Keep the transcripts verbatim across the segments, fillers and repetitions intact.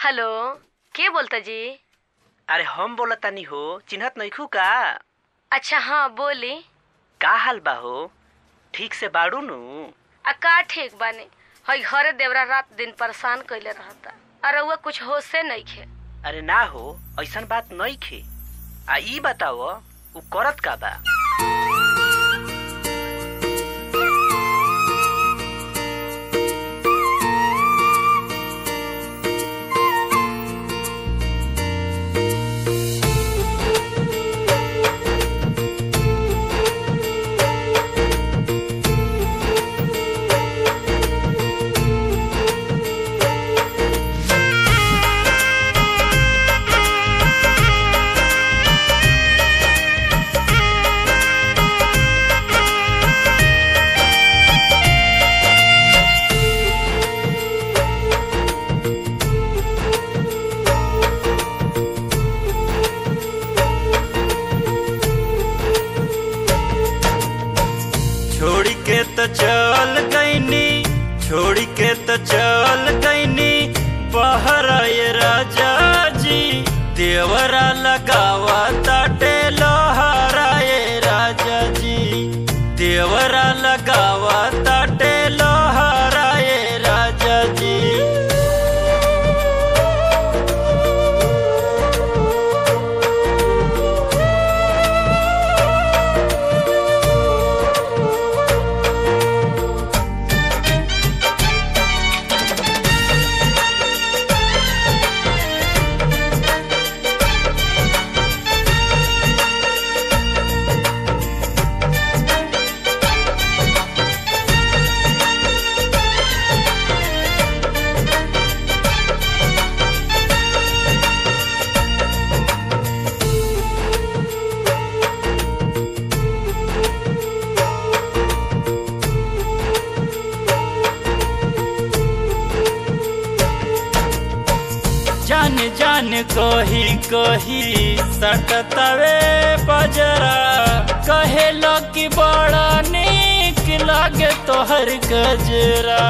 Hello, के बोलता जी? अरे हम बोलतानी हो, चिन्हत नइखू का? अच्छा हाँ बोली। का हाल बा हो? ठीक से बाड़ू नु? आ का ठीक बानी, हई घरे देवरा रात दिन परेशान कइले रहता। अरे वो कुछ होशे नइखे। अरे ना हो, ऐसन बात नइखे। आ ई बताओ उ करत का बा? छोड़ के तो चल गईनी, छोड़ के तो चल गईनी बाहर ये राजा जी। देवरा लगावा ताटे लोहारा ये राजा जी, देवरा लगावा ताटे लोहारा ये राजा जी। जान जान कही कही सटतवे बजरा, कहे कि बड़ा नीक लागे तोहर गजरा।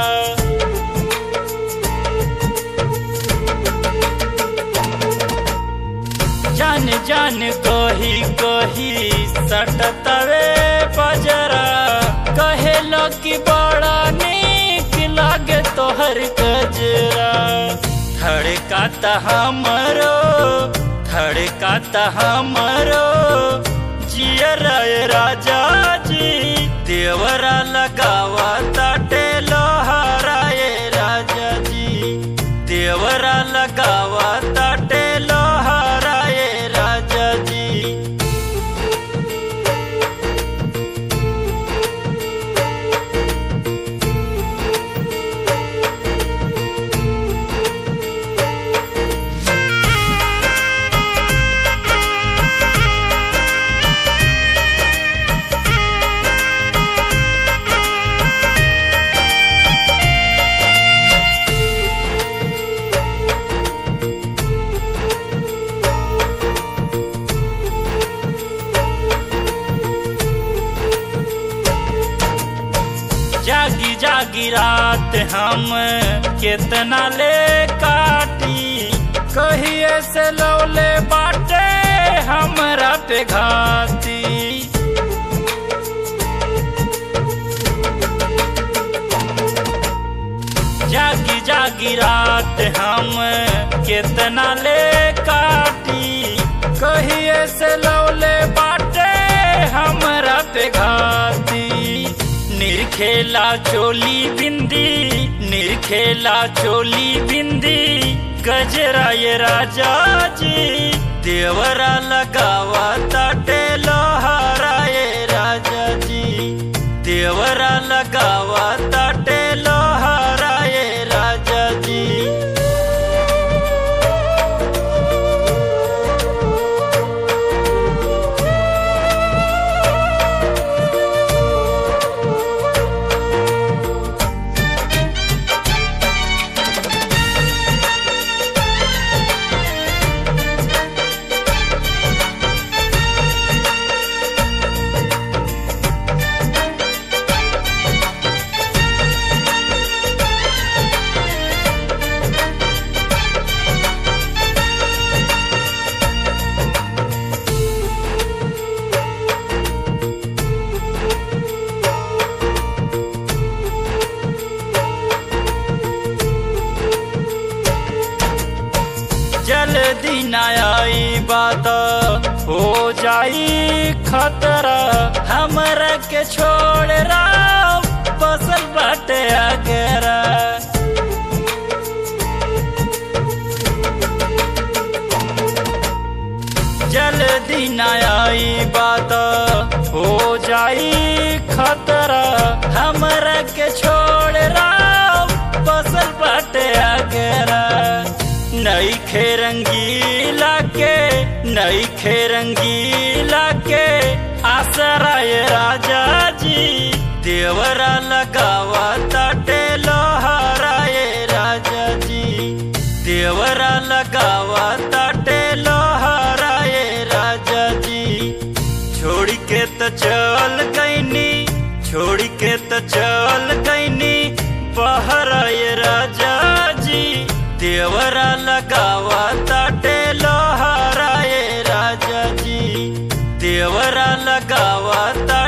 जान जान कही कही सटतवे बजरा, कहे कि बड़ा नीक लागे तोहर गजरा। धड़काता हमरो, धड़काता हमरो जियरा राजा जी। देवरा लगावा ताटे लोहारा ये राजा जी, देवरा लगावा ताटे लोहारा ये राजा जी। जागी जागी रात हम केतना ले काटी, कहिए से लौले बाटे हमरा पे घाती। जागी जागी रात हम केतना ले काटी, कहिए से लौले बाटे हमरा पे घाती। निरखेला चोली बिंदी, निरखेला चोली बिंदी गजरा ये राजा जी। देवरा लगावा ताटे लोहारा ये राजा जी, देवरा लगावा ताटे लोहारा ये राजा जी। जाई खतरा हमरा के छोड़ राव बसल बाटे अगरा। जल्दी न आई बात हो जाई खतरा हमरा के छोड़ राव बसल बाटे अगरा। नई खे रंगीला के नई खे रंगीला के आसराय राजा जी देवरा लगावा ताटे लोहाराय राजा जी देवरा लगावा ताटे लोहाराय राजा जी। छोड़ के तो चल गईनी छोड़ के तो चल गईनी बहराय राजा जी देवरा लगावा ताटे लोहाराय राजा जी देवरा लगावा ता